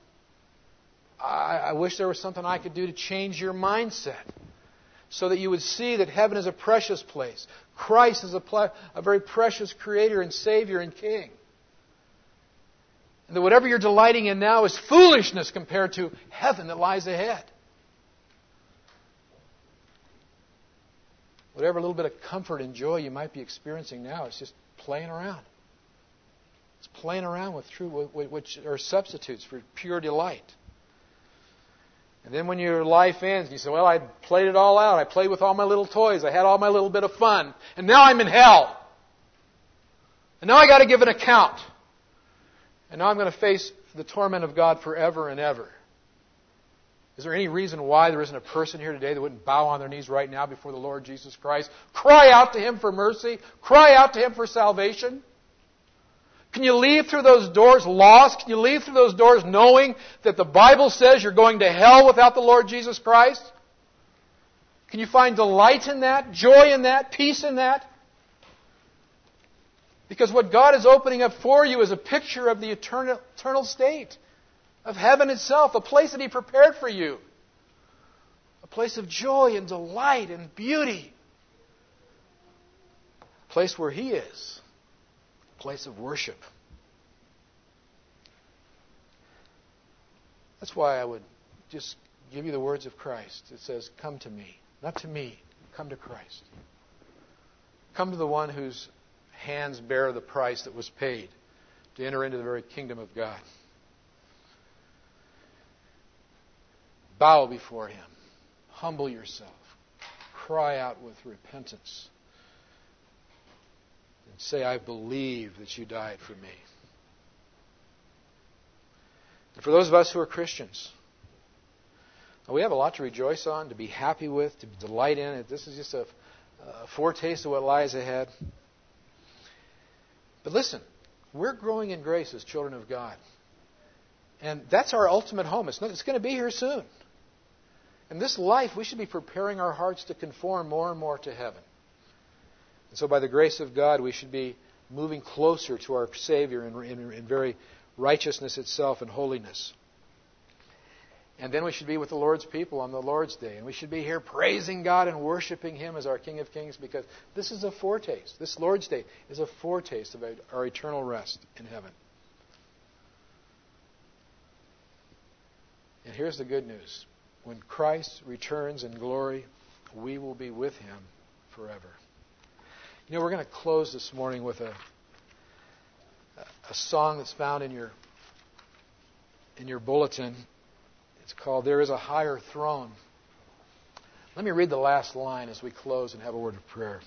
I, I wish there was something I could do to change your mindset so that you would see that heaven is a precious place. Christ is a, ple- a very precious Creator and Savior and King. And that whatever you're delighting in now is foolishness compared to heaven that lies ahead. Whatever little bit of comfort and joy you might be experiencing now, it's just playing around. It's playing around with true, which are substitutes for pure delight. And then when your life ends, you say, well, I played it all out. I played with all my little toys. I had all my little bit of fun. And now I'm in hell. And now I got to give an account. And now I'm going to face the torment of God forever and ever. Is there any reason why there isn't a person here today that wouldn't bow on their knees right now before the Lord Jesus Christ? Cry out to Him for mercy. Cry out to Him for salvation. Can you leave through those doors lost? Can you leave through those doors knowing that the Bible says you're going to hell without the Lord Jesus Christ? Can you find delight in that, joy in that, peace in that? Because what God is opening up for you is a picture of the eternal, eternal state of heaven itself, a place that He prepared for you. A place of joy and delight and beauty. A place where He is. A place of worship. That's why I would just give you the words of Christ. It says, come to me. Not to me. Come to Christ. Come to the one whose hands bear the price that was paid to enter into the very kingdom of God. Bow before Him. Humble yourself. Cry out with repentance. And say, I believe that you died for me. And for those of us who are Christians, we have a lot to rejoice on, to be happy with, to delight in. This is just a, a foretaste of what lies ahead. But listen, we're growing in grace as children of God. And that's our ultimate home. It's, not, it's going to be here soon. In this life, we should be preparing our hearts to conform more and more to heaven. And so by the grace of God, we should be moving closer to our Savior in, in, in very righteousness itself and holiness. And then we should be with the Lord's people on the Lord's Day. And we should be here praising God and worshiping Him as our King of Kings, because this is a foretaste. This Lord's Day is a foretaste of our eternal rest in heaven. And here's the good news. When Christ returns in glory, we will be with Him forever. You know, we're going to close this morning with a a song that's found in your in your bulletin. It's called "There is a Higher Throne." Let me read the last line as we close and have a word of prayer.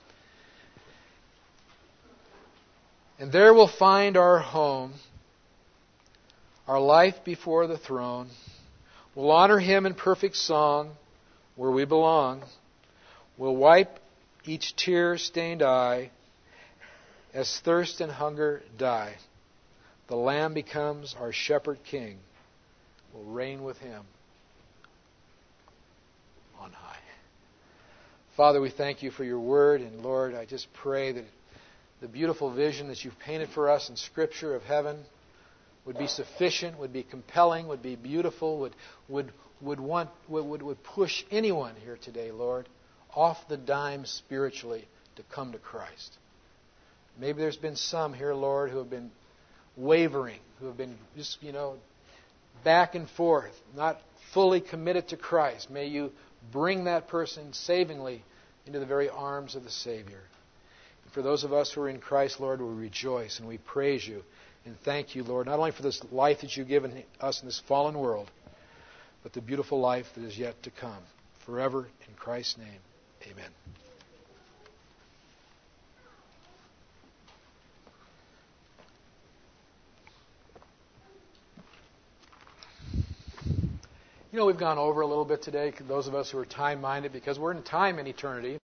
And there we'll find our home, our life before the throne. We'll honor Him in perfect song where we belong. We'll wipe each tear-stained eye as thirst and hunger die. The Lamb becomes our shepherd king. We'll reign with Him on high. Father, we thank You for Your word. And Lord, I just pray that the beautiful vision that You've painted for us in Scripture of heaven would be sufficient, would be compelling, would be beautiful, would would would want would, would, would push anyone here today, Lord, off the dime spiritually to come to Christ. Maybe there's been some here, Lord, who have been wavering, who have been just, you know, back and forth, not fully committed to Christ. May You bring that person savingly into the very arms of the Savior. And for those of us who are in Christ, Lord, we rejoice and we praise You and thank You, Lord, not only for this life that You've given us in this fallen world, but the beautiful life that is yet to come. Forever, in Christ's name, amen. You know, we've gone over a little bit today, those of us who are time-minded, because we're in time in eternity.